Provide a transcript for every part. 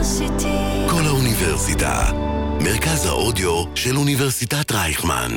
כל האוניברסיטה, מרכז האודיו של אוניברסיטת רייכמן.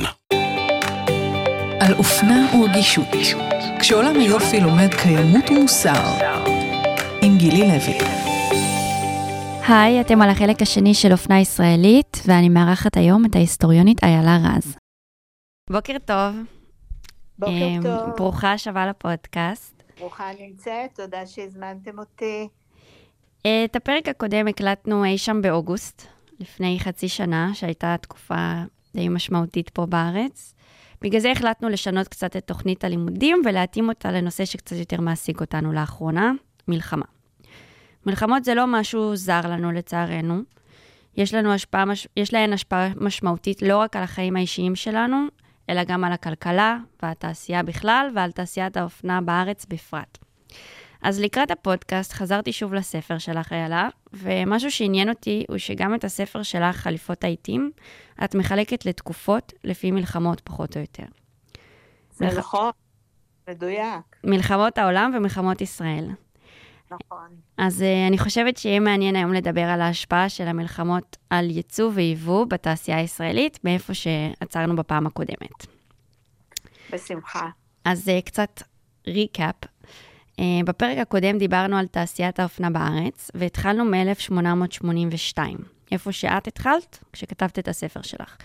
על אופנה ורגישות, כשעולם היופי לומד קיימות ומוסר, עם גילי לוי. היי, אתם על החלק השני של אופנה ישראלית, ואני מארחת היום את ההיסטוריונית איילה רז. בוקר טוב. בוקר טוב. ברוכה שווה לפודקאסט. ברוכה נמצאת, תודה שהזמנתם אותי. את הפרק הקודם הקלטנו אי שם באוגוסט, לפני חצי שנה, שהייתה תקופה די משמעותית פה בארץ. בגלל זה החלטנו לשנות קצת את תוכנית הלימודים, ולהתאים אותה לנושא שקצת יותר מעסיק אותנו לאחרונה, מלחמה. מלחמות זה לא משהו זר לנו לצערנו. יש להן השפעה משמעותית לא רק על החיים האישיים שלנו, אלא גם על הכלכלה והתעשייה בכלל, ועל תעשיית האופנה בארץ בפרט. אז לקראת הפודקאסט חזרתי שוב לספר שלך, איילה, ומשהו שעניין אותי הוא שגם את הספר שלך, חליפות העיתים, את מחלקת לתקופות לפי מלחמות פחות או יותר. זה נכון, מדויק. מלחמות העולם ומלחמות ישראל. נכון. אז אני חושבת שיהיה מעניין היום לדבר על ההשפעה של המלחמות על ייצוא וייבוא בתעשייה הישראלית, מאיפה שעצרנו בפעם הקודמת. בשמחה. אז קצת ריקאפ. בפרק הקודם דיברנו על תעשיית האופנה בארץ, והתחלנו מ-1882, איפה שאת התחלת כשכתבת את הספר שלך.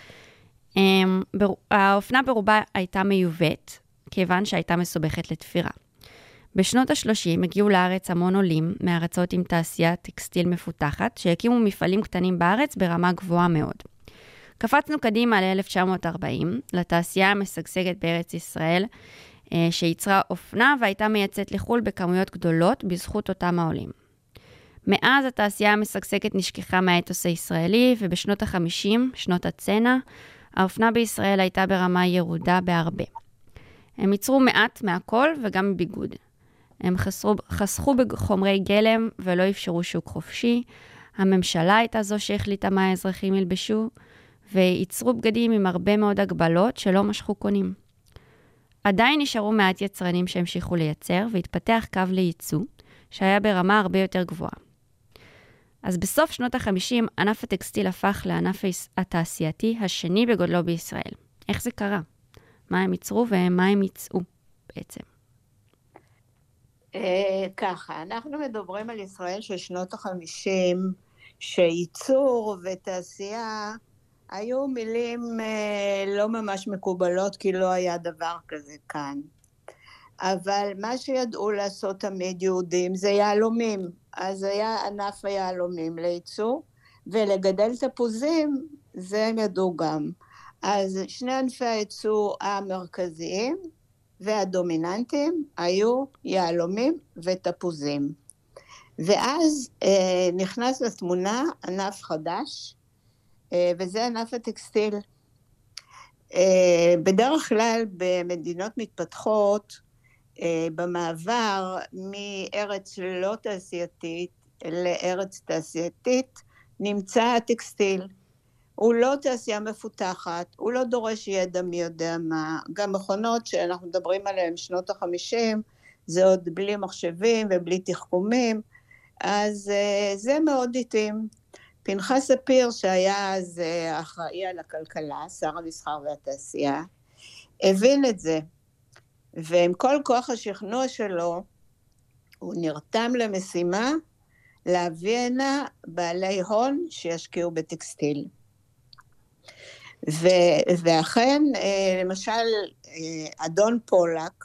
האופנה ברובה הייתה מיובאת, כיוון שהייתה מסובכת לתפירה. בשנות ה-30 הגיעו לארץ המון עולים מארצות עם תעשיית טקסטיל מפותחת, שהקימו מפעלים קטנים בארץ ברמה גבוהה מאוד. קפצנו קדימה ל-1940, לתעשייה המשגשגת בארץ ישראל, שיצרה אופנה והייתה מייצאת לחול בכמויות גדולות בזכות אותם העולים. מאז התעשייה המשגשגת נשכחה מהאתוס הישראלי, ובשנות ה-50, שנות הצנע, האופנה בישראל הייתה ברמה ירודה בהרבה. הם ייצרו מעט מהכל וגם ביגוד. הם חסכו בחומרי גלם ולא אפשרו שוק חופשי. הממשלה הייתה זו שהחליטה מה האזרחים ילבשו, וייצרו בגדים עם הרבה מאוד הגבלות שלא משכו קונים. עדיין נשארו מעט יצרנים שהמשיכו לייצר, והתפתח קו לייצוא, שהיה ברמה הרבה יותר גבוהה. אז בסוף שנות ה-50, ענף הטקסטיל הפך לענף התעשייתי השני בגודלו בישראל. איך זה קרה? מה הם ייצרו ומה הם ייצאו בעצם? ככה, אנחנו מדברים על ישראל של שנות ה-50, שייצור ותעשייה היו מילים לא ממש מקובלות, כי לא היה דבר כזה כאן. אבל מה שידעו לעשות תמיד יהודים זה יהלומים. אז היה ענף היהלומים לייצור, ולגדל תפוזים זה הם ידעו גם. אז שני ענפי הייצור המרכזיים והדומיננטיים היו יהלומים ותפוזים. ואז נכנס לתמונה ענף חדש, וזה ענף הטקסטיל. בדרך כלל במדינות מתפתחות, במעבר מארץ לא תעשייתית לארץ תעשייתית, נמצא הטקסטיל. הוא לא תעשייה מפותחת, הוא לא דורש ידע מי יודע מה. גם מכונות שאנחנו מדברים עליהן שנות ה-50, זה עוד בלי מחשבים ובלי תחכומים, אז זה מאוד איטים. פנחס ספיר, שהיה אז אחראי על הכלכלה, שר המסחר והתעשייה, הבין את זה, ועם כל כוח השכנוע שלו, הוא נרתם למשימה להביא הנה בעלי הון שישקיעו בטקסטיל. ואכן, למשל, אדון פולק,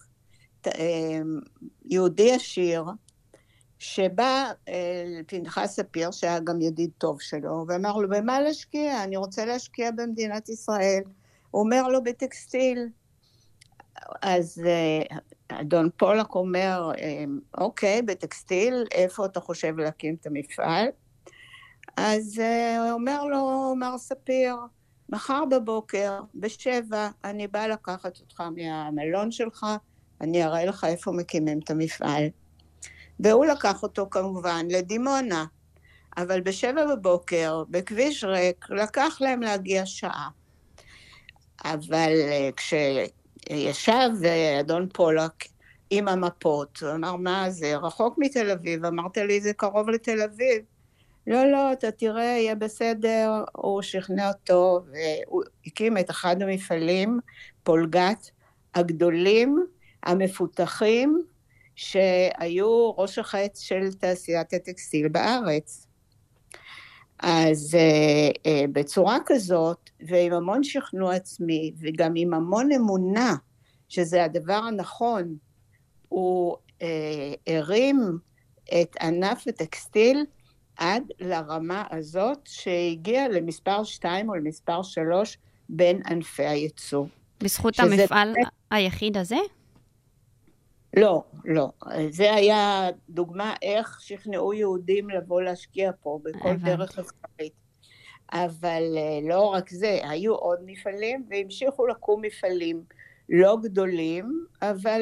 יהודי עשיר, שבא פנחס ספיר, שהיה גם ידיד טוב שלו, ואמר לו, במה להשקיע? אני רוצה להשקיע במדינת ישראל. הוא אומר לו, בטקסטיל. אז אדון פולק אומר, אוקיי, בטקסטיל, איפה אתה חושב להקים את המפעל? אז הוא אומר לו, מר ספיר, מחר בבוקר, ב7, אני באה לקחת אותך מהמלון שלך, אני אראה לך איפה מקימים את המפעל. והוא לקח אותו כמובן לדימונה, אבל ב7 בבוקר, בכביש ריק, לקח להם להגיע שעה. אבל כשישב אדון פולק עם המפות, הוא אמר, מה זה? רחוק מתל אביב, אמרת לי, זה קרוב לתל אביב. לא, אתה תראה, יהיה בסדר, הוא שכנע אותו, והוא הקים את אחד המפעלים, פולגת, הגדולים, המפותחים, שהיו ראש החץ של תעשיית הטקסטיל בארץ. אז בצורה כזאת, ועם המון שכנוע עצמי, וגם עם המון אמונה, שזה הדבר הנכון, הוא הרים את ענף הטקסטיל, עד לרמה הזאת שהגיעה למספר 2 או למספר 3 בין ענפי הייצוא. בזכות המפעל היחיד הזה? לא. זה היה דוגמה איך שכנעו יהודים לבוא להשקיע פה בכל דרך אפשרית. אבל לא רק זה, היו עוד מפעלים והמשיכו לקום מפעלים לא גדולים, אבל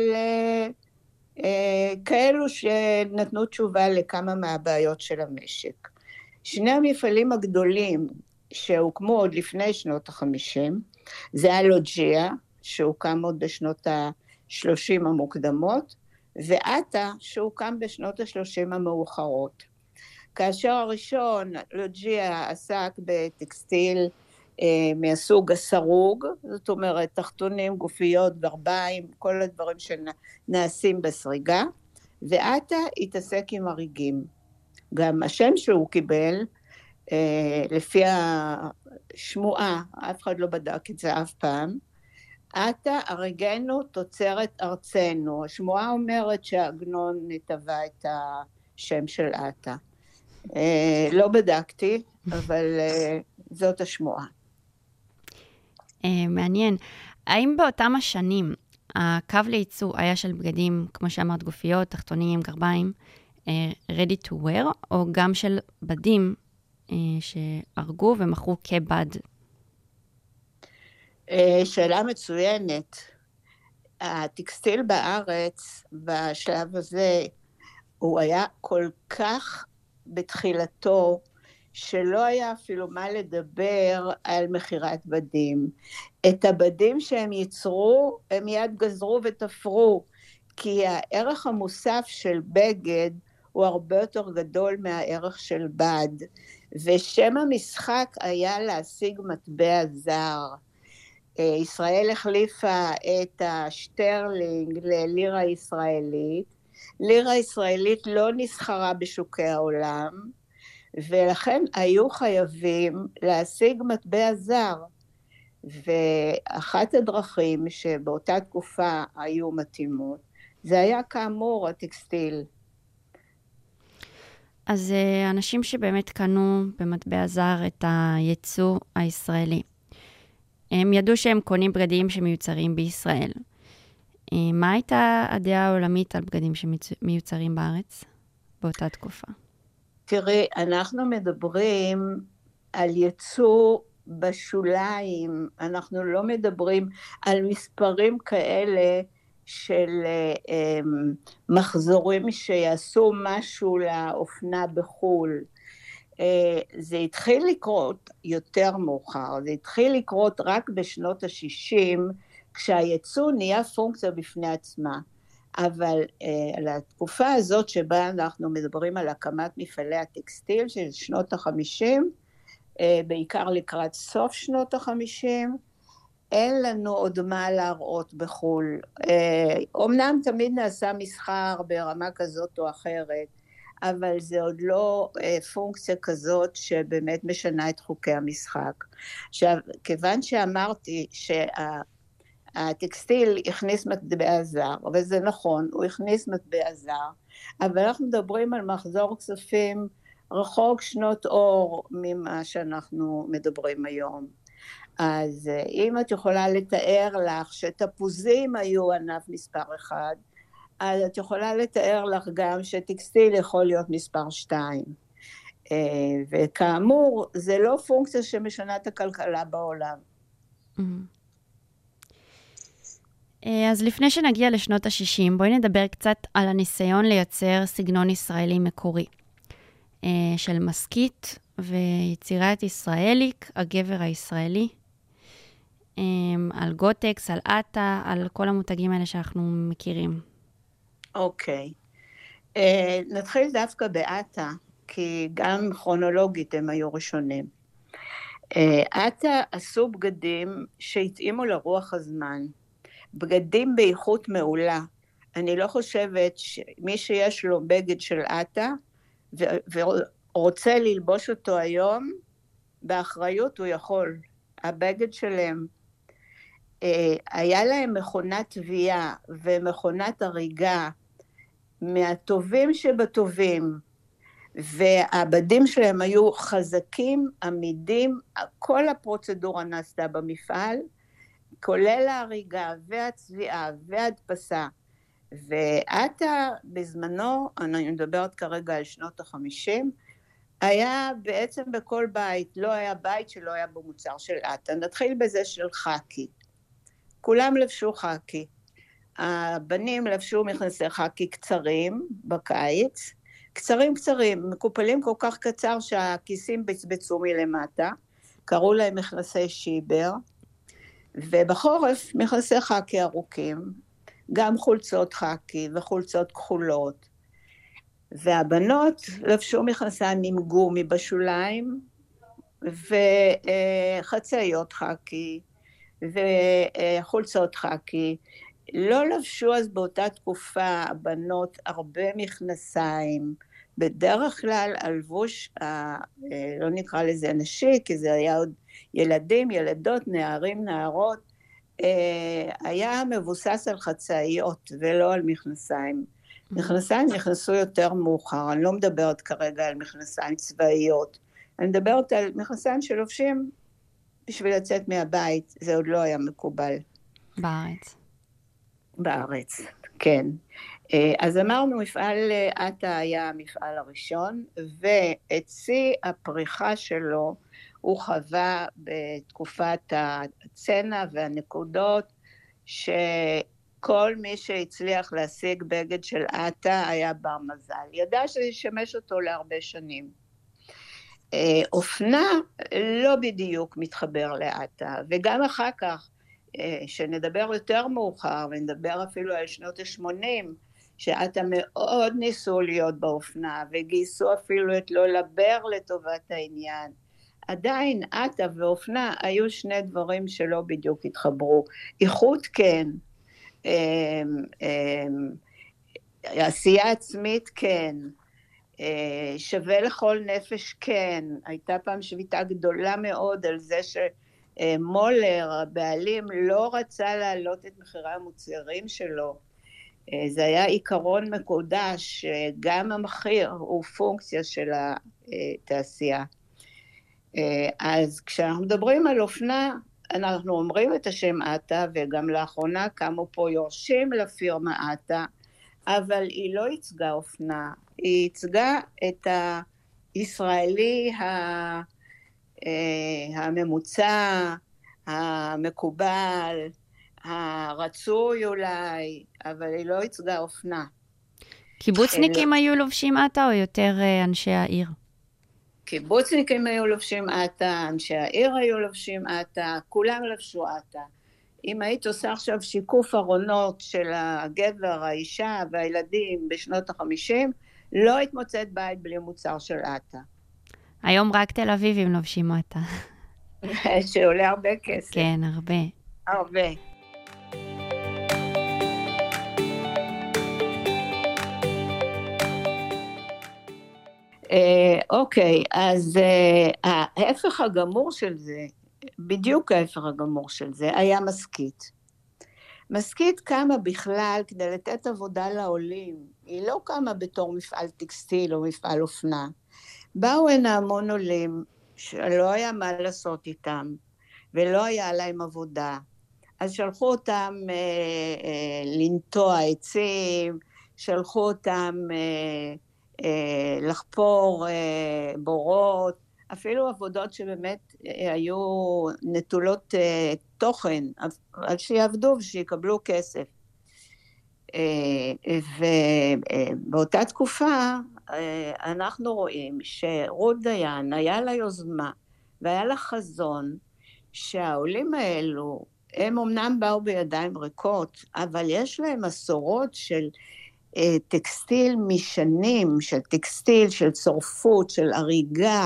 כאלו שנתנו תשובה לכמה מהבעיות של המשק. שני המפעלים הגדולים שהוקמו עוד לפני שנות ה-50, זה הלוג'יה, שהוקם עוד בשנות ה-30 המוקדמות, ואטה, שהוקם בשנות ה-30 המאוחרות. כאשר הראשון, לוג'יה, עסק בטקסטיל מהסוג הסרוג, זאת אומרת, תחתונים, גופיות, גרביים, כל הדברים שנעשים בסריגה, ואטה התעסק עם הריגים. גם השם שהוא קיבל, לפי השמועה, אף אחד לא בדק את זה אף פעם, אטה הרגנו תוצרת ארצנו. השמועה אומרת שהעגנון טבע את השם של אטה. לא בדקתי, אבל זאת השמועה. מעניין. האם באותם השנים הקו לייצוא היה של בגדים, כמו שאמרת, גופיות, תחתונים, גרביים, ready to wear, או גם של בדים שהרגו ומכרו כבד? שאלה מצוינת. הטקסטיל בארץ בשלב הזה הוא היה כל כך בתחילתו, שלא היה אפילו מה לדבר על מחירת בדים. את הבדים שהם ייצרו, הם מיד גזרו ותפרו, כי הערך המוסף של בגד הוא הרבה יותר גדול מהערך של בד, ושם המשחק היה להשיג מטבע זר. ישראל החליפה את השטרלינג ללירה ישראלית, לירה ישראלית לא נסחרה בשוקי העולם, ולכן היו חייבים להשיג מטבע זר, ואחת הדרכים שבאותה תקופה היו מתאימות, זה היה כאמור הטקסטיל. אז אנשים שבאמת קנו במטבע זר את הייצוא הישראלי, הם ידעו שהם קונים בגדים שמיוצרים בישראל. מה הייתה הדעה העולמית על בגדים שמיוצרים בארץ באותה תקופה? תראי, אנחנו מדברים על ייצוא בשוליים, אנחנו לא מדברים על מספרים כאלה של מחזורים שיעשו משהו לאופנה בחול. זה התחיל לקרות יותר מאוחר, זה התחיל לקרות רק בשנות ה-60, כשהייצוא נהיה פונקציה בפני עצמה. אבל על התקופה הזאת שבה אנחנו מדברים על הקמת מפעלי הטקסטיל של שנות ה-50, בעיקר לקראת סוף שנות ה-50, אין לנו עוד מה להראות בחול. אומנם תמיד נעשה מסחר ברמה כזאת או אחרת, אבל זה עוד לא פונקציה כזאת שבאמת משנה את חוקי המשחק. עכשיו, כיוון שאמרתי שהטקסטיל הכניס מטבע זר, וזה נכון, הוא הכניס מטבע זר, אבל אנחנו מדברים על מחזור כספים רחוק שנות אור ממה שאנחנו מדברים היום. אז אם את יכולה לתאר לך שתפוזים היו ענף מספר 1, אז את יכולה לתאר לך גם שטקסטיל יכול להיות מספר 2. וכאמור, זה לא פונקציה שמשנה את הכלכלה בעולם. אז לפני שנגיע לשנות ה-60, בואי נדבר קצת על הניסיון לייצר סגנון ישראלי מקורי, של מסקית ויצירת ישראליק, הגבר הישראלי, על גוטקס, על אטה, על כל המותגים האלה שאנחנו מכירים. אוקיי. נתחיל דווקא באטה. כי גם כרונולוגית הם היו ראשונים. עתה עשו בגדים שהתאימו לרוח הזמן, בגדים באיכות מעולה. אני לא חושבת שמי שיש לו בגד של עתה, ורוצה ללבוש אותו היום, באחריות הוא יכול. הבגד שלהם, היה להם מכונת תביעה ומכונת הריגה, מהטובים שבטובים, והבדים שלהם היו חזקים, עמידים, כל הפרוצדורה נעשתה במפעל, כולל ההריגה והצביעה וההדפסה, ועתה בזמנו, אני מדברת כרגע על שנות ה-50, היה בעצם בכל בית, לא היה בית שלא היה בו מוצר של עתה. נתחיל בזה של חאקי. כולם לבשו חאקי. הבנים לבשו מכנסי חאקי קצרים בקיץ, קצרים, מקופלים כל כך קצר שהכיסים בצבצו מלמטה, קראו להם מכנסי שיבר, ובחורף מכנסי חאקי ארוכים, גם חולצות חאקי וחולצות כחולות, והבנות לבשו מכנסיים עם גומי בשוליים, וחצאיות חאקי, וחולצות חאקי. לא לבשו אז באותה תקופה הבנות הרבה מכנסיים, בדרך כלל הלבוש, לא נקרא לזה נשי, כי זה היה עוד ילדים, ילדות, נערים, נערות, היה מבוסס על חצאיות ולא על מכנסיים. מכנסיים נכנסו יותר מאוחר, אני לא מדברת כרגע על מכנסיים צבאיות, אני מדברת על מכנסיים שלובשים בשביל לצאת מהבית, זה עוד לא היה מקובל. בארץ, כן. אז אמרנו, מפעל עתה היה המפעל הראשון, ואת שיא הפריחה שלו הוא חווה בתקופת הצנע והנקודות, שכל מי שהצליח להשיג בגד של עתה היה בר מזל. ידע שזה ישמש אותו להרבה שנים. אופנה לא בדיוק מתחבר לעתה, וגם אחר כך, שנדבר יותר מאוחר, ונדבר אפילו על שנות ה-80, שעתה מאוד ניסו להיות באופנה, וגייסו אפילו את לא לבר לטובת העניין. עדיין עתה ואופנה היו שני דברים שלא בדיוק התחברו. איכות כן, עשייה עצמית כן, שווה לכל נפש כן. הייתה פעם שביתה גדולה מאוד על זה שמולר, הבעלים, לא רצה להעלות את מחירי המוצרים שלו. זה היה עיקרון מקודש, גם המחיר הוא פונקציה של התעשייה. אז כשאנחנו מדברים על אופנה, אנחנו אומרים את השם עתה, וגם לאחרונה קמו פה יורשים לפירמה עתה, אבל היא לא ייצגה אופנה, היא ייצגה את הישראלי הממוצע, המקובל, הרצוי אולי, אבל היא לא ייצגה אופנה. קיבוצניקים היו לובשים עתה או יותר אנשי העיר? קיבוצניקים היו לובשים עתה, אנשי העיר היו לובשים עתה, כולם לבשו עתה. אם היית עושה עכשיו שיקוף ארונות של הגבר, האישה והילדים בשנות ה-50, לא התמוצאת בית בלי מוצר של עתה. היום רק תל אביבים לובשים עתה. שעולה הרבה כסף. כן, הרבה. הרבה. אוקיי, אז ההפך הגמור של זה, בדיוק ההפך הגמור של זה, היה מסכית. מסכית קמה בכלל כדי לתת עבודה לעולים, היא לא קמה בתור מפעל טקסטיל או מפעל אופנה. באו הנה המון עולים שלא היה מה לעשות איתם, ולא היה להם עבודה. אז שלחו אותם לנטוע עצים, שלחו אותם לחפור בורות, אפילו עבודות שבאמת היו נטולות תוכן, על שיעבדו ושיקבלו כסף. ובאותה תקופה אנחנו רואים שרות דיין היה לה יוזמה והיה לה חזון, שהעולים האלו הם אמנם באו בידיים ריקות, אבל יש להם מסורות של טקסטיל משנים, של טקסטיל, של צורפות, של אריגה,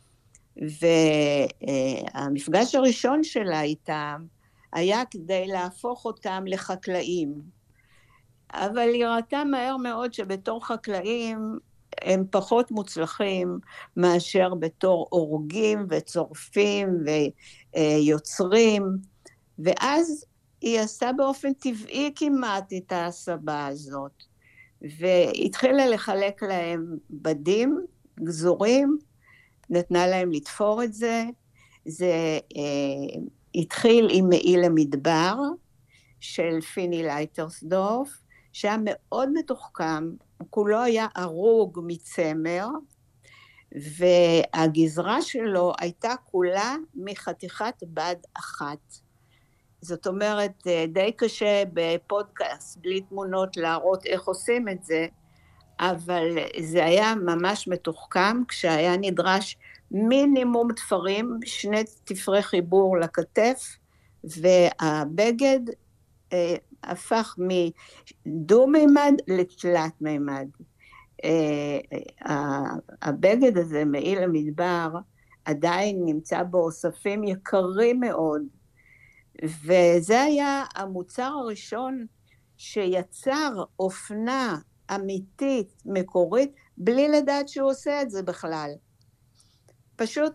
והמפגש הראשון שלה איתם היה כדי להפוך אותם לחקלאים. אבל היא ראתה מהר מאוד שבתור חקלאים הם פחות מוצלחים מאשר בתור אורגים וצורפים ויוצרים, ואז היא עשה באופן טבעי כמעט את ההסבה הזאת, והתחילה לחלק להם בדים, גזורים, נתנה להם לתפור את זה, זה התחיל עם מעיל המדבר של פיני לייטרסדורף, שהיה מאוד מתוחכם, כולו היה ארוג מצמר, והגזרה שלו הייתה כולה מחתיכת בד אחת. זאת אומרת, די קשה בפודקאסט בלי תמונות להראות איך עושים את זה, אבל זה היה ממש מתוחכם, כשהיה נדרש מינימום תפרים, 2 תפרי חיבור לכתף, והבגד הפך מדו-מימד לתלת מימד. הבגד הזה, מעיל המדבר, עדיין נמצא באוספים יקרים מאוד, וזה היה המוצר הראשון שיצר אופנה אמיתית, מקורית, בלי לדעת שהוא עושה את זה בכלל. פשוט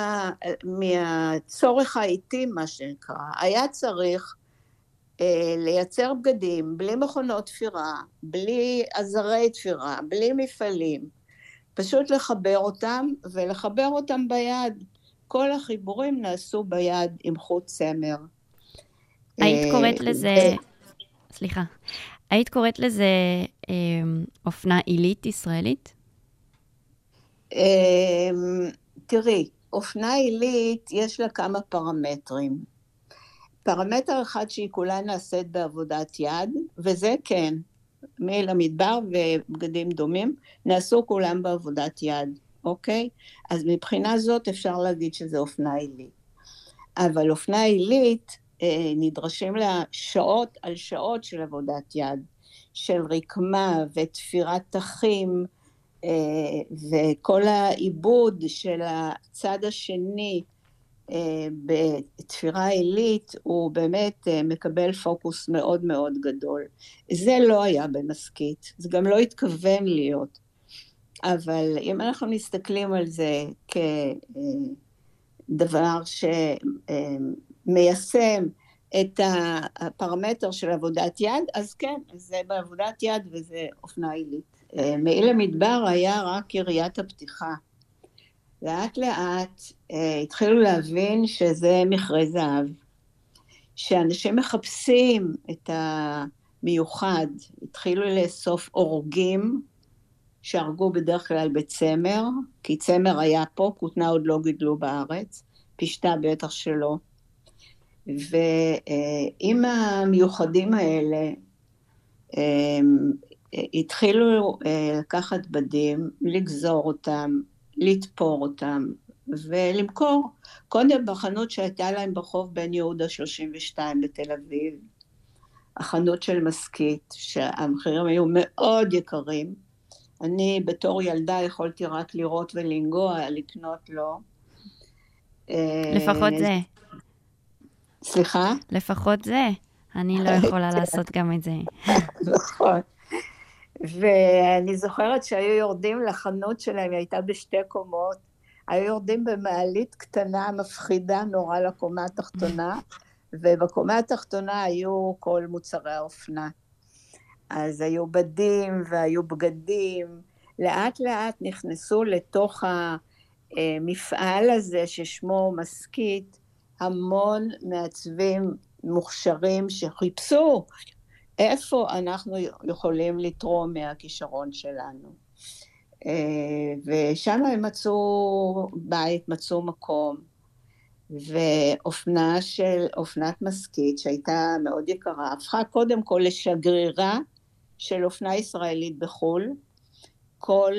מהצורך האיטי, מה שנקרא, היה צריך לייצר בגדים בלי מכונות תפירה, בלי עזרי תפירה, בלי מפעלים, פשוט לחבר אותם ולחבר אותם ביד. כל החיבורים נעשו ביד עם חוט צמר. היית קוראת לזה, סליחה, היית קוראת לזה אופנה עילית ישראלית? תראי, אופנה עילית יש לה כמה פרמטרים. פרמטר אחד שהיא כולה נעשית בעבודת יד, וזה כן, מעיל המדבר ובגדים דומים, נעשו כולם בעבודת יד, אוקיי? אז מבחינה זאת אפשר להגיד שזה אופנה עילית. אבל אופנה עילית נדרשים לה שעות על שעות של עבודת יד, של רקמה ותפירת תחים, וכל העיבוד של הצד השני בתפירה עילית, הוא באמת מקבל פוקוס מאוד מאוד גדול. זה לא היה במשכית, זה גם לא התכוון להיות. אבל אם אנחנו מסתכלים על זה כדבר שמיישם את הפרמטר של עבודת יד, אז כן, זה בעבודת יד וזה אופנה עילית. מעיל המדבר היה רק יריית הפתיחה. לאט לאט התחילו להבין שזה מכרה זהב, שאנשים מחפשים את המיוחד, התחילו לאסוף אורגים, שהרגו בדרך כלל בצמר, כי צמר היה פה, כותנה עוד לא גידלו בארץ, פשטה בטח שלא, ועם המיוחדים האלה, התחילו לקחת בדים, לגזור אותם, לתפור אותם ולמכור. קודם בחנות שהייתה להם ברחוב בן יהודה 32 בתל אביב, החנות של משכית, שהמחירים היו מאוד יקרים. אני בתור ילדה יכולתי רק לראות ולנגוע, לקנות לו. לפחות זה. סליחה? לפחות זה. אני לא יכולה לעשות גם את זה. נכון. ואני זוכרת שהיו יורדים לחנות שלהם, היא הייתה בשתי קומות, היו יורדים במעלית קטנה, מפחידה נורא לקומה התחתונה, ובקומה התחתונה היו כל מוצרי האופנה. אז היו בדים והיו בגדים, לאט לאט נכנסו לתוך המפעל הזה ששמו משכית, המון מעצבים מוכשרים שחיפשו, איפה אנחנו יכולים לתרום מהכישרון שלנו. ושם הם מצאו בית, מצאו מקום, ואופנת משכית שהייתה מאוד יקרה, הפכה קודם כל לשגרירה של אופנה ישראלית בחול. כל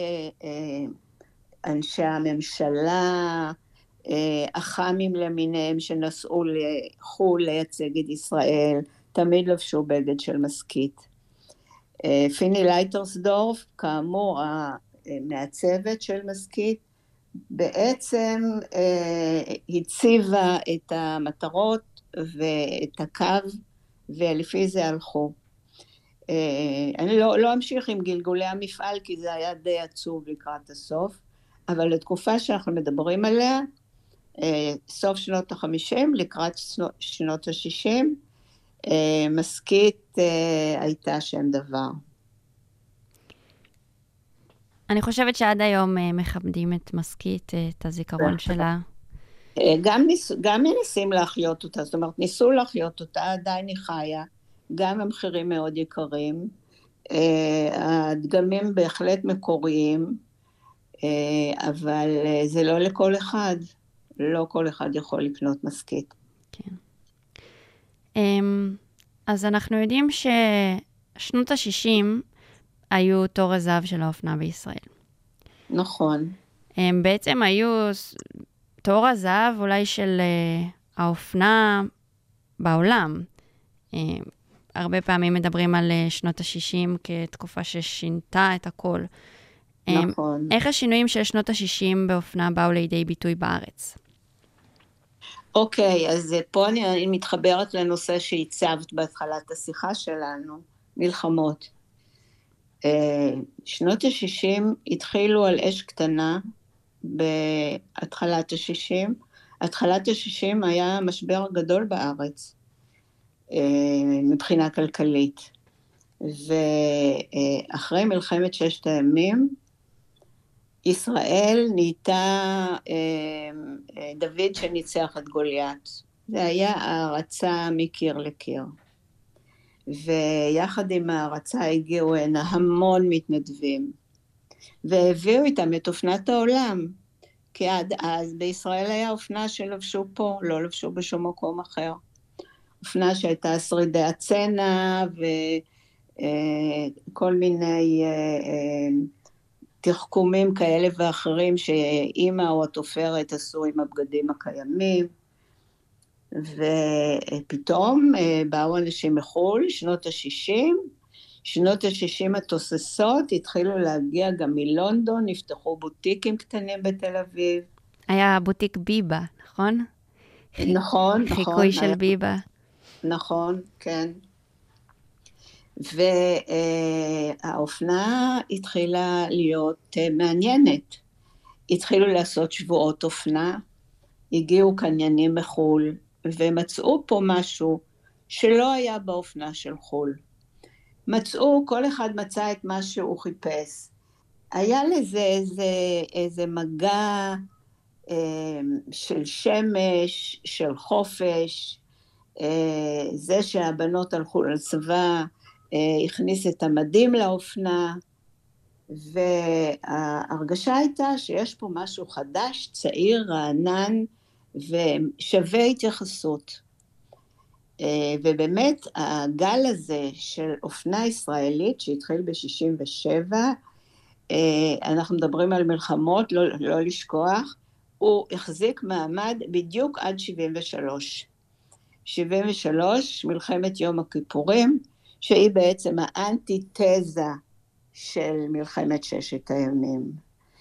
אנשי הממשלה, החמים למיניהם שנסעו לחול לייצג את ישראל, תמיד לבשו בגד של משכית. פיני לייטרסדורף, כאמור, המעצבת של מסכית, בעצם הציבה את המטרות ואת הקו, ולפי זה הלכו. אני לא אמשיך עם גלגולי המפעל, כי זה היה די עצוב לקראת הסוף, אבל לתקופה שאנחנו מדברים עליה, סוף שנות ה-50, לקראת שנות ה-60, מסכית הייתה שם דבר. אני חושבת שעד היום מכבדים את מסכית, את הזיכרון שלה. גם מנסים להחיות אותה, זאת אומרת, ניסו להחיות אותה, עדיין היא חיה, גם המחירים מאוד יקרים, הדגמים בהחלט מקוריים, אבל זה לא לכל אחד, לא כל אחד יכול לקנות מסכית. כן. אז אנחנו יודעים ששנות ה-60 היו תור הזהב של האופנה בישראל. נכון. הם בעצם היו תור הזהב אולי של האופנה בעולם. הרבה פעמים מדברים על שנות ה-60 כתקופה ששינתה את הכל. נכון. איך השינויים של שנות ה-60 באופנה באו לידי ביטוי בארץ? אוקיי, אז פה אני מתחברת לנושא שהצבת בהתחלת השיחה שלנו, מלחמות. שנות ה-60 התחילו על אש קטנה בהתחלת ה-60. התחלת ה-60 היה משבר גדול בארץ, מבחינה כלכלית. ואחרי מלחמת ששת הימים, ישראל נהייתה דוד שניצח את גוליית. זה היה הערצה מקיר לקיר. ויחד עם הערצה הגיעו הנה המון מתנדבים. והביאו איתם את אופנת העולם. כי עד אז בישראל היה אופנה שלבשו פה, לא לבשו בשום מקום אחר. אופנה שהייתה שרידי הצנע וכל מיני תחכומים כאלה ואחרים שאימא או התופרת עשו עם הבגדים הקיימים. ופתאום באו אנשים מחול, שנות ה-60, שנות ה-60 התוססות, התחילו להגיע גם מלונדון, נפתחו בוטיקים קטנים בתל אביב. היה בוטיק ביבה, נכון? נכון, נכון. חיקוי של ביבה. נכון, כן. והאופנה התחילה להיות מעניינת. התחילו לעשות שבועות אופנה, הגיעו קניינים מחול, ומצאו פה משהו שלא היה באופנה של חול. כל אחד מצא את מה שהוא חיפש. היה לזה איזה מגע של שמש, של חופש, זה שהבנות הלכו לצבא, הכניס את המדים לאופנה, וההרגשה הייתה שיש פה משהו חדש, צעיר, רענן, ושווה התייחסות. ובאמת הגל הזה של אופנה ישראלית שהתחיל ב-67, אנחנו מדברים על מלחמות, לא לשכוח, הוא החזיק מעמד בדיוק עד 73. 73, מלחמת יום הכיפורים, שהיא בעצם האנטיתזה של מלחמת ששת הימים.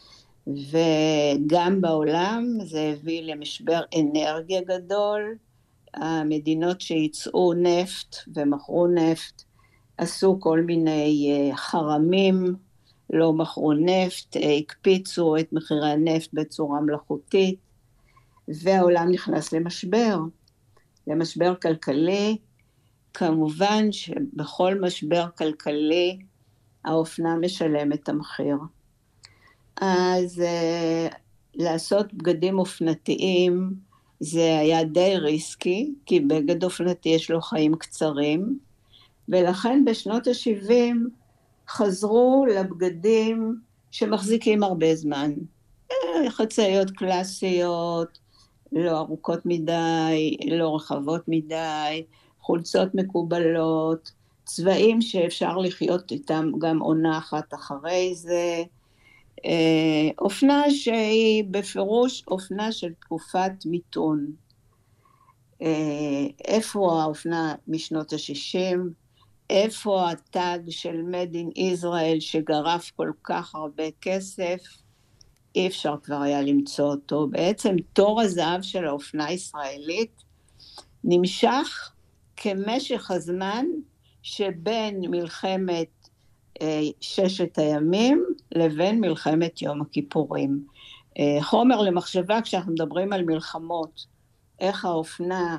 וגם בעולם זה הביא למשבר אנרגיה גדול, המדינות שייצאו נפט ומכרו נפט, עשו כל מיני חרמים, לא מכרו נפט, הקפיצו את מחירי הנפט בצורה מלאכותית, והעולם נכנס למשבר כלכלי. כמובן שבכל משבר כלכלי האופנה משלמת את המחיר. אז לעשות בגדים אופנתיים זה היה די ריסקי, כי בגד אופנתי יש לו חיים קצרים, ולכן בשנות ה-70 חזרו לבגדים שמחזיקים הרבה זמן. חצאיות קלאסיות, לא ארוכות מדי, לא רחבות מדי, חולצות מקובלות, צבעים שאפשר לחיות איתם גם עונה אחת אחרי זה, אופנה שהיא בפירוש אופנה של תקופת מיתון. איפה האופנה משנות ה-60? איפה הטאג של Made in Israel שגרף כל כך הרבה כסף, אי אפשר כבר היה למצוא אותו. בעצם תור הזהב של האופנה הישראלית נמשך כמשך הזמן שבין מלחמת ששת הימים לבין מלחמת יום הכיפורים. חומר למחשבה כשאנחנו מדברים על מלחמות, איך האופנה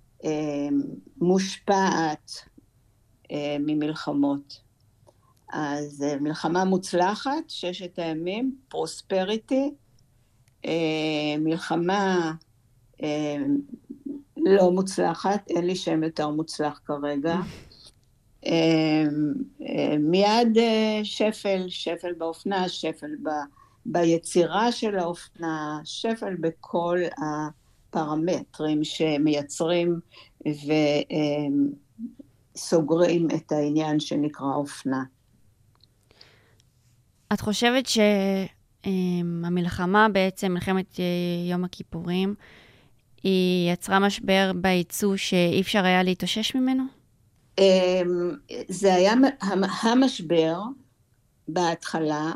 מושפעת ממלחמות. אז מלחמה מוצלחת, ששת הימים, פרוספריטי, מלחמה לא מוצלחת, אין לי שם יותר מוצלח כרגע, מיד שפל באופנה, שפל ביצירה של האופנה, שפל בכל הפרמטרים שמייצרים וסוגרים את העניין שנקרא אופנה. את חושבת שהמלחמה בעצם, מלחמת יום הכיפורים, היא יצרה משבר בייצוא שאי אפשר היה להתאושש ממנו? זה היה המשבר בהתחלה,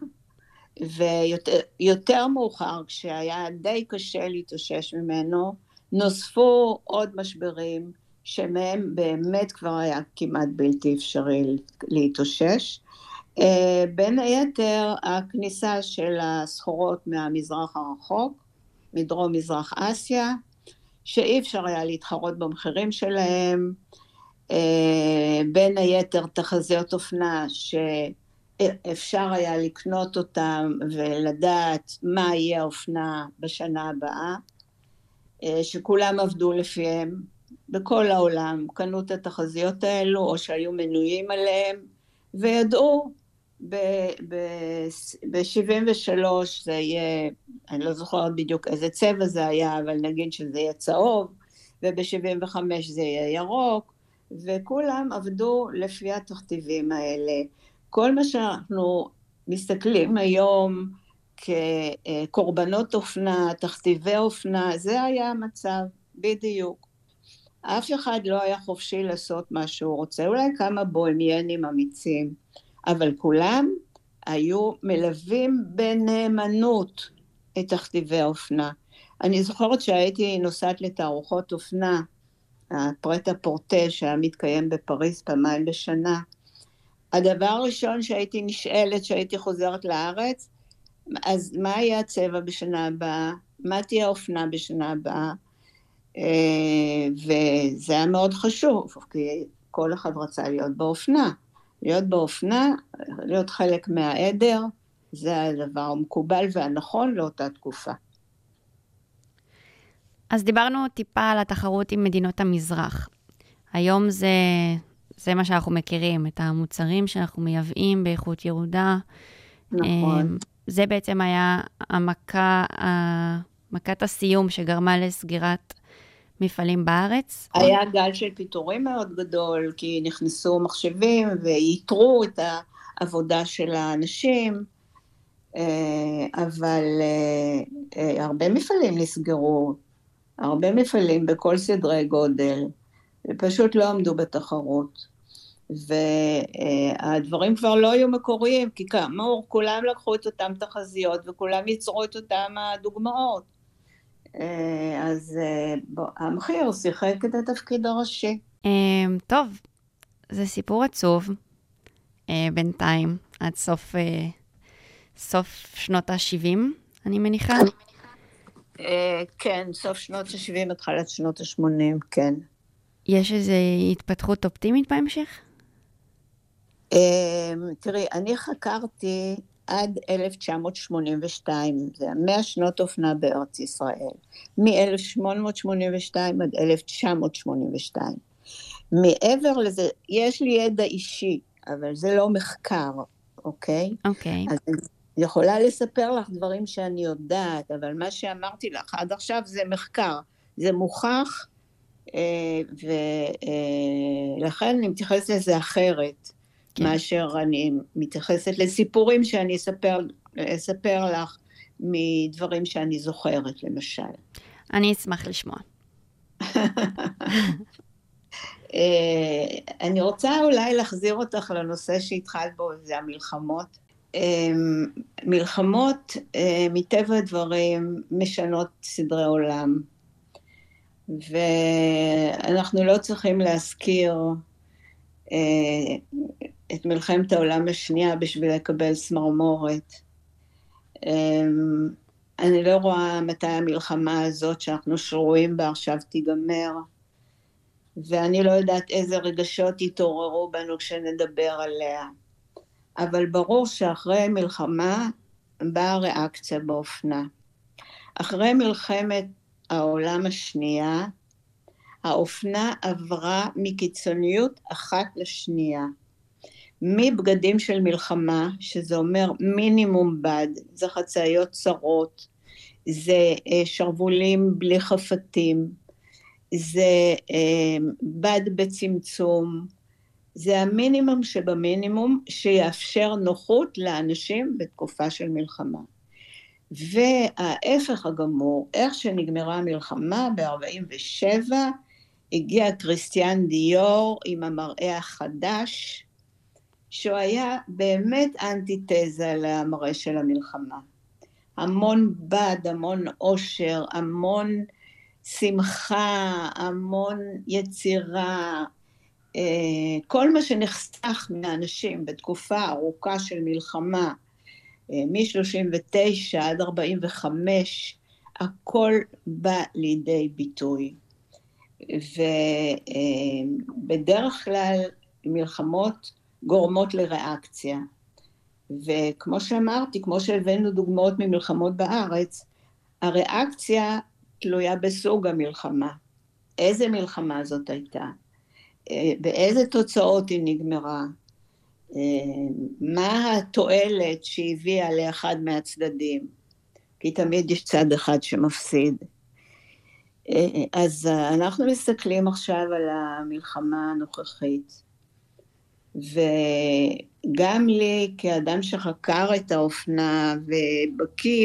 ויותר מאוחר, כשהיה די קשה להתאושש ממנו, נוספו עוד משברים, שמהם באמת כבר היה כמעט בלתי אפשרי להתאושש. בין היתר, הכניסה של הסחורות מהמזרח הרחוק, מדרום מזרח אסיה, שאי אפשר היה להתחרות במחירים שלהם, בין היתר תחזיות אופנה שאפשר היה לקנות אותם ולדעת מה יהיה האופנה בשנה הבאה, שכולם עבדו לפיהם בכל העולם, קנו את התחזיות האלו או שהיו מנויים עליהם וידעו ב-73 זה יהיה, אני לא זוכרת בדיוק איזה צבע זה היה, אבל נגיד שזה יהיה צהוב, וב-75 זה יהיה ירוק, וכולם עבדו לפי התכתיבים האלה. כל מה שאנחנו מסתכלים היום כקורבנות אופנה, תכתיבי אופנה, זה היה המצב בדיוק. אף אחד לא היה חופשי לעשות מה שהוא רוצה, אולי כמה בוהמיינים אמיצים, אבל כולם היו מלווים בנאמנות את תכתיבי האופנה. אני זוכרת שהייתי נוסעת לתערוכות אופנה, הפרטה פורטה שהיה מתקיים בפריז פעמיים בשנה. הדבר הראשון שהייתי נשאלת, שהייתי חוזרת לארץ, אז מה יהיה הצבע בשנה הבאה? מה תהיה האופנה בשנה הבאה? וזה היה מאוד חשוב, כי כל אחד רצה להיות באופנה. להיות באופנה, להיות חלק מהעדר, זה הדבר המקובל והנכון לאותה תקופה. אז דיברנו טיפה על התחרות עם מדינות המזרח. היום זה מה שאנחנו מכירים, את המוצרים שאנחנו מייבאים באיכות ירודה. נכון. זה בעצם היה מכת הסיום שגרמה לסגירת מפעלים בארץ. היה גל של פיטורים מאוד גדול, כי נכנסו מחשבים ויתרו את העבודה של האנשים, אבל הרבה מפעלים נסגרו, הרבה מפעלים בכל סדרי גודל, ופשוט לא עמדו בתחרות. והדברים כבר לא היו מקוריים, כי כאמור, כולם לקחו את אותם תחזיות, וכולם ייצרו את אותם הדוגמאות. אז המחיר שיחק את התפקיד הראשי. טוב, זה סיפור עצוב, בינתיים, עד סוף שנות ה-70, אני מניחה. כן, סוף שנות ה-70, התחלת שנות ה-80, כן. יש איזו התפתחות אופטימית בהמשך? תראי, אני חקרתי עד 1982, זה 100 שנות אופנה בארץ ישראל, מ-1882 עד 1982. מעבר לזה, יש לי ידע אישי, אבל זה לא מחקר, אוקיי? אוקיי. אז אני יכולה לספר לך דברים שאני יודעת, אבל מה שאמרתי לך עד עכשיו זה מחקר, זה מוכח, ולכן אני מתייחסת לזה אחרת, כן. מאשר אני מתייחסת לסיפורים שאני אספר לך מדברים שאני זוכרת, למשל. אני אשמח לשמוע. אני רוצה אולי להחזיר אותך לנושא שהתחלת בו, זה המלחמות. מלחמות מטבע הדברים משנות סדרי עולם, ואנחנו לא צריכים להזכיר את מלחמת העולם השנייה בשביל לקבל סמרמורת. אני לא רואה מתי המלחמה הזאת שאנחנו שרויים בה עכשיו תיגמר, ואני לא יודעת איזה רגשות יתעוררו בנו כשנדבר עליה. אבל ברור שאחרי מלחמה באה ריאקציה באופנה. אחרי מלחמת העולם השנייה, האופנה עברה מקיצוניות אחת לשנייה. מבגדים של מלחמה, שזה אומר מינימום בד, זה חצאיות צרות, זה שרבולים בלי חפתים, זה בד בצמצום, זה המינימום שבמינימום שיאפשר נוחות לאנשים בתקופה של מלחמה. וההפך הגמור, איך שנגמרה המלחמה ב-47, הגיע קריסטיאן דיור עם המראה החדש, שהוא היה באמת אנטיתזה למראה של המלחמה. המון בד, המון אושר, המון שמחה, המון יצירה, כל מה שנחסך מהאנשים בתקופה ארוכה של מלחמה, מ-39 עד 45, הכל בא לידי ביטוי. ובדרך כלל מלחמות גורמות לריאקציה. וכמו שאמרתי, כמו שהבאנו דוגמאות ממלחמות בארץ, הריאקציה תלויה בסוג המלחמה. איזה מלחמה זאת הייתה? באיזה תוצאות היא נגמרה? מה התועלת שהביאה לאחד מהצדדים? כי תמיד יש צד אחד שמפסיד. אז אנחנו מסתכלים עכשיו על המלחמה הנוכחית, וגם לי כאדם שחקר את האופנה ובקיא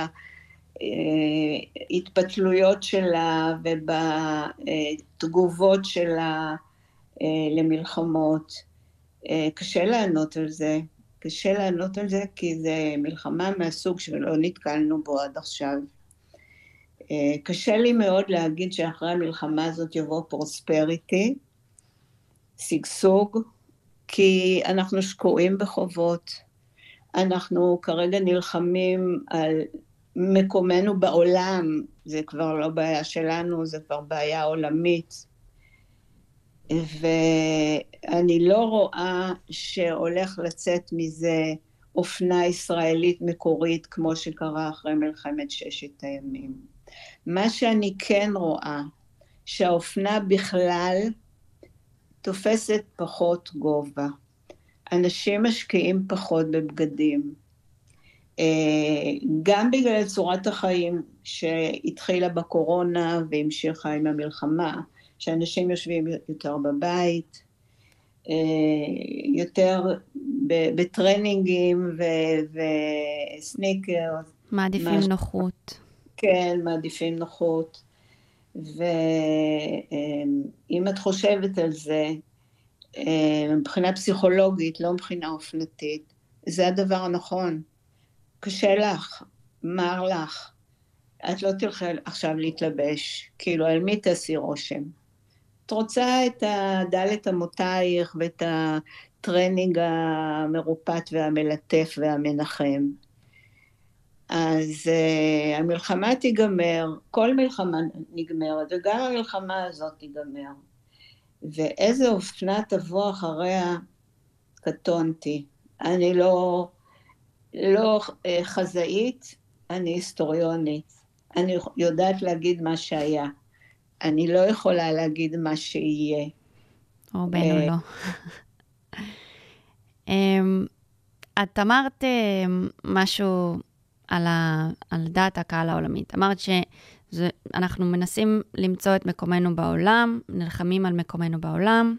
בהתפתלויות שלה ובתגובות שלה למלחמות, קשה לענות על זה. קשה לענות על זה כי זה מלחמה מהסוג שלא נתקלנו בו עד עכשיו. קשה לי מאוד להגיד שאחרי המלחמה הזאת יבוא פרוספריטי, שגשוג, כי אנחנו שקועים בחובות. אנחנו כרגע נלחמים על מקומנו בעולם, זה כבר לא בעיה שלנו, זה כבר בעיה עולמית. ואני לא רואה שהולך לצאת מזה אופנה ישראלית מקורית כמו שקרה אחרי מלחמת ששת הימים. מה שאני כן רואה, שהאופנה בכלל תופסת פחות גובה. אנשים משקיעים פחות בבגדים. גם בגלל צורת החיים שהתחילה בקורונה והמשיכה עם המלחמה, שאנשים יושבים יותר בבית, יותר בטרנינגים וסניקר. מעדיפים נוחות. כן, מעדיפים נוחות. ואם את חושבת על זה, מבחינה פסיכולוגית, לא מבחינה אופנתית, זה הדבר הנכון. קשה לך, מר לך. את לא תלכי עכשיו להתלבש, כאילו על מי תעשי רושם. את רוצה את הדלת אמותייך ואת הטרנינג המרופט והמלטף והמנחם. אז המלחמה תיגמר, כל מלחמה נגמרת, וגם המלחמה הזאת תיגמר. ואיזה אופנה תבוא אחריה, קטונתי. אני לא חזאית, אני היסטוריונית. אני יודעת להגיד מה שהיה. אני לא יכולה להגיד מה שיהיה. או בן או לא. את אמרת משהו על דעת הקהל העולמית. אמרת שאנחנו מנסים למצוא את מקומנו בעולם, נלחמים על מקומנו בעולם,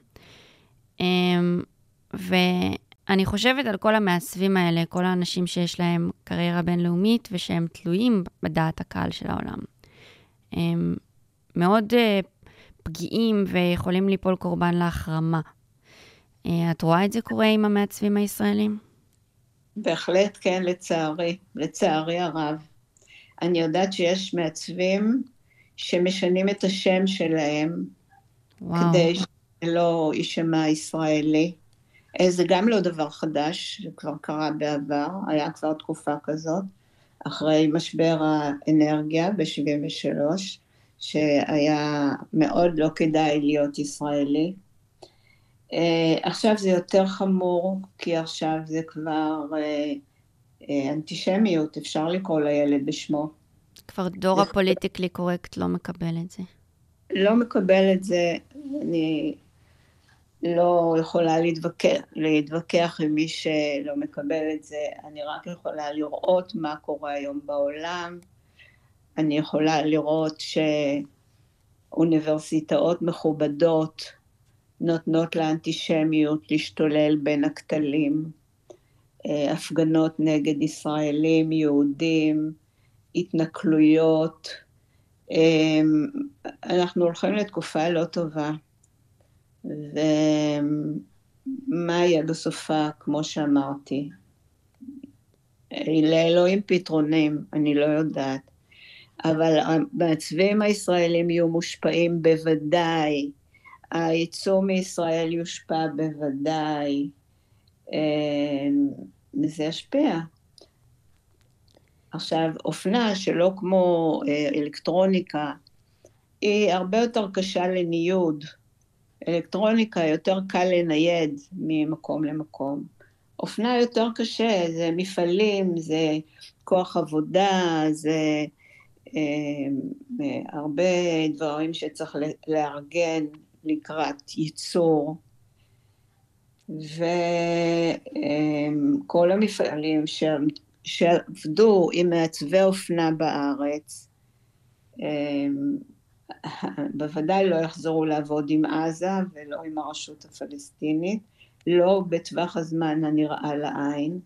ואני חושבת על כל המעצבים האלה, כל האנשים שיש להם קריירה בינלאומית, ושהם תלויים בדעת הקהל של העולם. מאוד פגיעים ויכולים ליפול קורבן להחרמה. את רואה את זה קורה עם המעצבים הישראלים? בהחלט כן, לצערי הרב. אני יודעת שיש מעצבים שמשנים את השם שלהם, כדי שלא יישמע ישראלי. זה גם לא דבר חדש, זה כבר קרה בעבר, היה כבר תקופה כזאת, אחרי משבר האנרגיה ב-73, שהיה מאוד לא כדאי להיות ישראלי. עכשיו זה יותר חמור, כי עכשיו זה כבר אנטישמיות, אפשר לקרוא לילד בשמו. כבר דור הפוליטיקלי קורקט לא מקבל את זה. לא מקבל את זה, אני לא יכולה להתווכח עם מי שלא מקבל את זה, אני רק יכולה לראות מה קורה היום בעולם, אני יכולה לראות שאוניברסיטאות מכובדות נותנות לאנטישמיות להשתולל בין הכתלים, הפגנות נגד ישראלים, יהודים, התנכלויות, אנחנו הולכים לתקופה לא טובה, ומה יהיה בסופה, כמו שאמרתי? לאלוהים פתרונים, אני לא יודעת, אבל המעצבים הישראלים יהיו מושפעים בוודאי, הייצוא מישראל יושפע בוודאי, וזה ישפיע. עכשיו, אופנה שלא כמו אלקטרוניקה, היא הרבה יותר קשה לניוד. אלקטרוניקה יותר קל לנייד ממקום למקום. אופנה יותר קשה, זה מפעלים, זה כוח עבודה, זה הרבה דברים שצריך לארגן לקראת ייצור. וכל המפעלים שעבדו עם מעצבי אופנה בארץ, בוודאי לא יחזרו לעבוד עם עזה ולא עם הרשות הפלסטינית, לא בטווח הזמן הנראה לעין,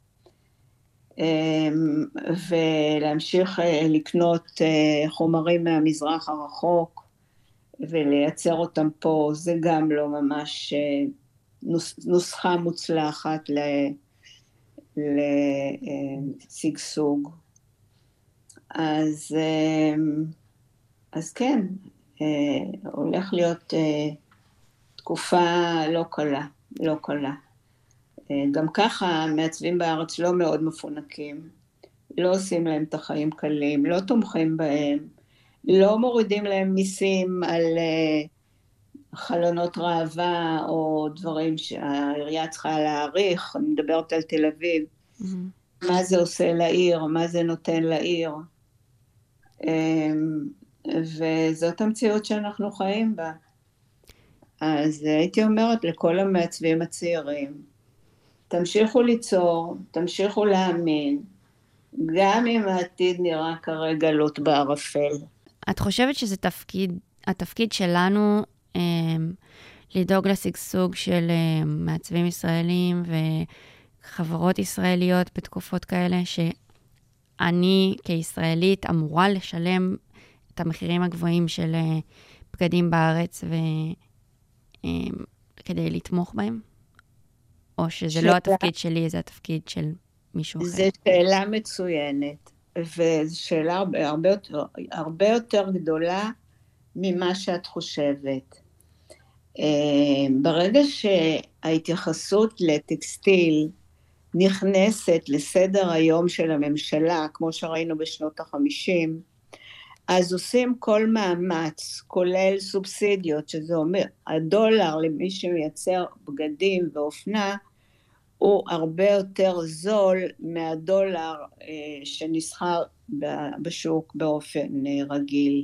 ולהמשיך לקנות חומרים מהמזרח הרחוק ולייצר אותם פה, זה גם לא ממש נוסחה מוצלחת לשגשוג. אז כן, הולך להיות תקופה לא קלה. גם ככה המעצבים בארץ לא מאוד מפונקים, לא עושים להם את החיים קלים, לא תומכים בהם, לא מורידים להם מיסים על חלונות ראווה או דברים שהעירייה צריכה להעריך, אני מדברת על תל אביב, מה זה עושה לעיר, מה זה נותן לעיר, וזאת המציאות שאנחנו חיים בה. אז הייתי אומרת לכל המעצבים הצעירים, תמשיכו ליצור, תמשיכו להאמין, גם אם העתיד נראה כרגע לוט בערפל. את חושבת שזה התפקיד שלנו לדאוג לשגשוג של מעצבים ישראלים וחברות ישראליות בתקופות כאלה, שאני כישראלית אמורה לשלם את המחירים הגבוהים של בגדים בארץ כדי לתמוך בהם? או שזה לא התפקיד שלי, זה התפקיד של מישהו אחר? זו שאלה מצוינת, וזו שאלה הרבה יותר גדולה ממה שאת חושבת. ברגע שההתייחסות לטקסטיל נכנסת לסדר היום של הממשלה, כמו שראינו בשנות ה-50, אז עושים כל מאמץ, כולל סובסידיות, שזה אומר, $1 למי שמייצר בגדים ואופנה, הוא הרבה יותר זול $100 שנסחר בשוק באופן רגיל.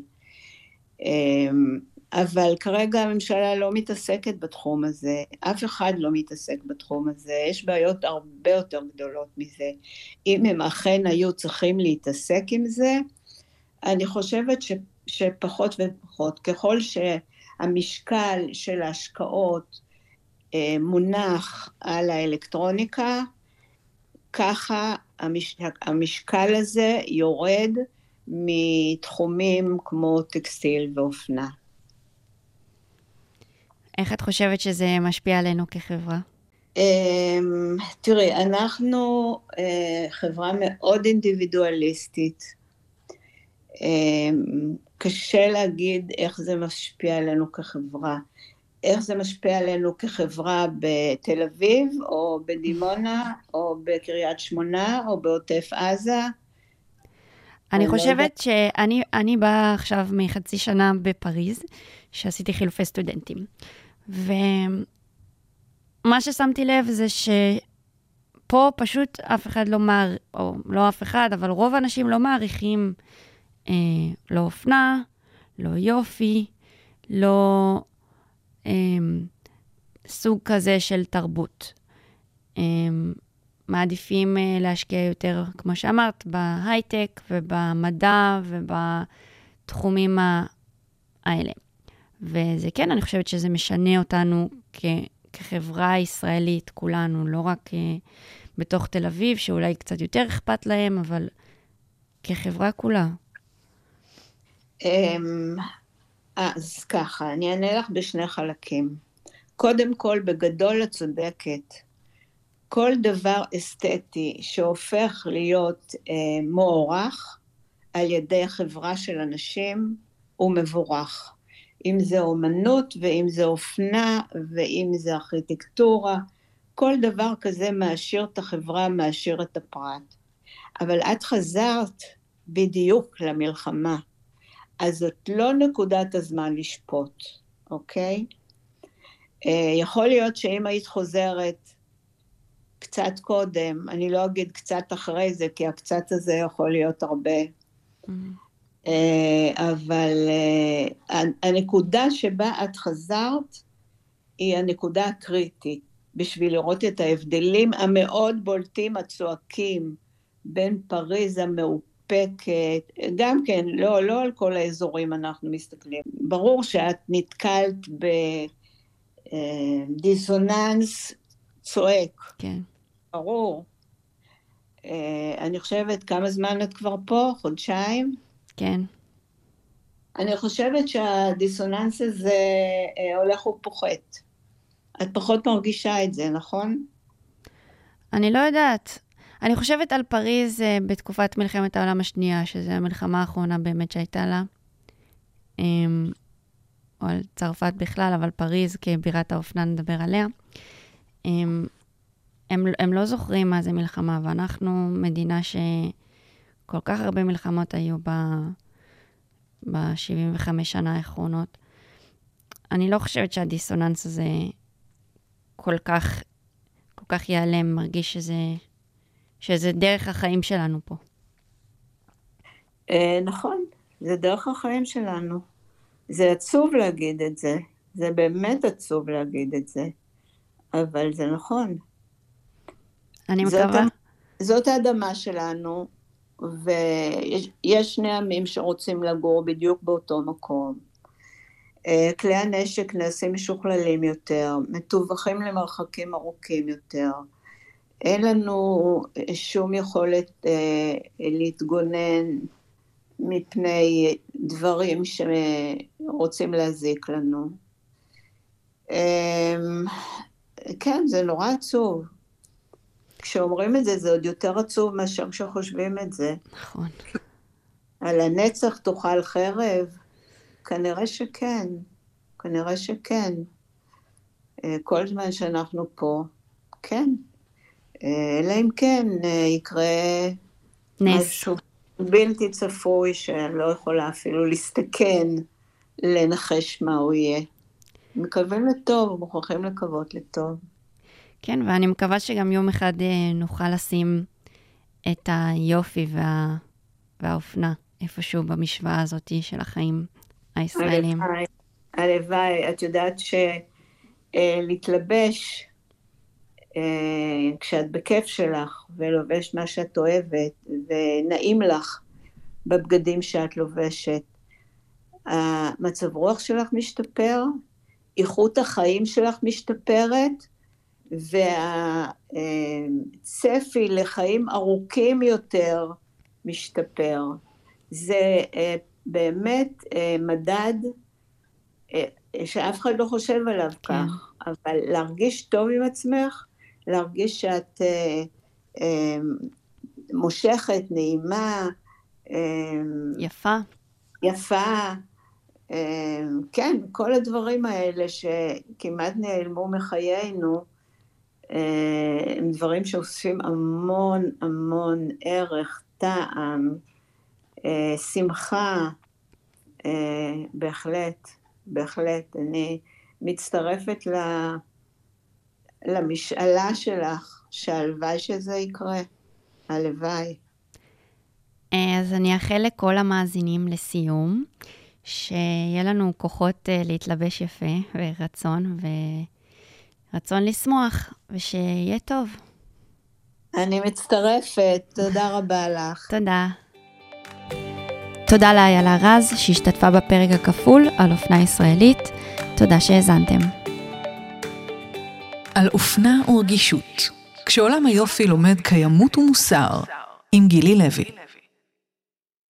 אבל כרגע הממשלה לא מתעסקת בתחום הזה, אף אחד לא מתעסק בתחום הזה, יש בעיות הרבה יותר גדולות מזה. אם הם אכן היו צריכים להתעסק עם זה, אני חושבת שפחות ופחות, ככל שהמשקל של ההשקעות מונח על האלקטרוניקה, ככה המשקל הזה יורד מתחומים כמו טקסטיל ואופנה. איך את חושבת שזה משפיע עלינו כחברה? תראי, אנחנו חברה מאוד אינדיבידואליסטית. קשה להגיד איך זה משפיע עלינו כחברה. איך זה משפיע עלינו כחברה בתל אביב, או בדימונה, או בקריית שמונה, או בעוטף עזה. אני חושבת שאני באה עכשיו מחצי שנה בפריז, שעשיתי חילופי סטודנטים. ומה ששמתי לב זה שפה פשוט אף אחד לא או לא אף אחד, אבל רוב האנשים לא מעריכים לא אופנה, לא יופי, לא סוג כזה של תרבות. מעדיפים להשקיע יותר, כמו שאמרת, בהייטק ובמדע ובתחומים האלה. וזה כן, אני חושבת שזה משנה אותנו כחברה ישראלית, כולנו, לא רק בתוך תל אביב, שאולי קצת יותר אכפת להם, אבל כחברה כולה. אז ככה, אני אענה לך בשני חלקים. קודם כל, בגדול את צודקת. כל דבר אסתטי שהופך להיות מוערך על ידי החברה של אנשים, הוא מבורך. אם זה אומנות, ואם זה אופנה, ואם זה ארכיטקטורה, כל דבר כזה מעשיר את החברה, מעשיר את הפרט. אבל את חזרת בדיוק למלחמה, אז זאת לא נקודת הזמן לשפוט, אוקיי? יכול להיות שאם היית חוזרת קצת קודם, אני לא אגיד קצת אחרי זה, כי הקצת הזה יכול להיות הרבה, אבל הנקודה שבה את חזרת, היא הנקודה הקריטית, בשביל לראות את ההבדלים המאוד בולטים, הצועקים, בין פריז המאופקת, גם כן, לא על כל האזורים אנחנו מסתכלים. ברור שאת נתקלת בדיסוננס צועק. כן. ברור. אני חושבת, כמה זמן את כבר פה? חודשיים? כן. אני חושבת שהדיסוננס הזה הולך ופוחת. את פחות מרגישה את זה, נכון? אני לא יודעת. אני חושבת על פריז בתקופת מלחמת העולם השנייה, שזו המלחמה האחרונה באמת שהייתה לה, או על צרפת בכלל, אבל פריז כבירת האופנה נדבר עליה. הם לא זוכרים מה זה מלחמה, ואנחנו מדינה שכל כך הרבה מלחמות היו ב-75 שנה האחרונות. אני לא חושבת שהדיסוננס הזה כל כך ייעלם, מרגיש שזה דרך החיים שלנו פה. נכון, זה דרך החיים שלנו. זה עצוב להגיד את זה, זה באמת עצוב להגיד את זה, אבל זה נכון. אני מקווה. זאת האדמה שלנו, ויש שני עמים שרוצים לגור בדיוק באותו מקום. כלי הנשק נעשים משוכללים יותר, מטווחים למרחקים ארוכים יותר. אין לנו שום יכולת להתגונן מפני דברים שרוצים להזיק לנו. כן, זה נורא עצוב. כשאומרים את זה, זה עוד יותר עצוב מאשר כשחושבים את זה. נכון. על הנצח תאכל חרב? כנראה שכן. כנראה שכן. כל זמן שאנחנו פה, כן. אלא אם כן יקרה משהו בלתי צפוי, שאני לא יכולה אפילו להסתכן, לנחש מה הוא יהיה. מקווים לטוב, מוכרחים לקוות לטוב. כן, ואני מקווה שגם יום אחד נוכל לשים את היופי והאופנה איפשהו במשוואה הזאת של החיים הישראלים. הלוואי, את יודעת שלהתלבש כשאת בכיף שלך ולובש מה שאת אוהבת ונעים לך בבגדים שאת לובשת, המצב רוח שלך משתפר, איכות החיים שלך משתפרת, והצפי לחיים ארוכים יותר משתפר. זה באמת מדד שאף אחד לא חושב עליו כך, אבל להרגיש טוב עם עצמך, להרגיש שאת מושכת, נעימה, יפה, כן, כל הדברים האלה שכמעט נעלמו מחיינו, הם דברים שאוספים המון המון ערך, טעם, שמחה, בהחלט, אני מצטרפת למשאלה שלך, שהלוואי שזה יקרה, הלוואי. אז אני אאחל לכל המאזינים לסיום, שיהיה לנו כוחות להתלבש יפה ורצון לשמוח, ושיהיה טוב. אני מצטרפת, תודה רבה לך. תודה. תודה לאיילה רז שהשתתפה בפרק הכפול על אופנה ישראלית. תודה שהאזנתם. על אופנה ורגישות, כשעולם היופי לומד קיימות ומוסר, עם גילי לוי.